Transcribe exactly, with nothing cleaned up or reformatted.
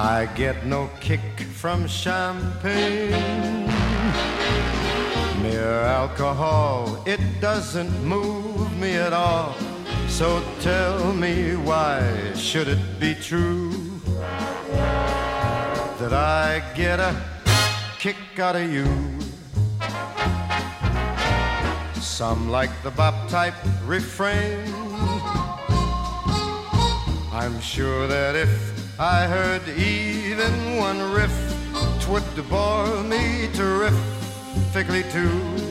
I get no kick from champagne. Mere alcohol, it doesn't move me at all. So tell me, why should it be true that I get a kick out of you? Some like the bop type refrain. I'm sure that if I heard even one riff, 'twould bore me terrifically too.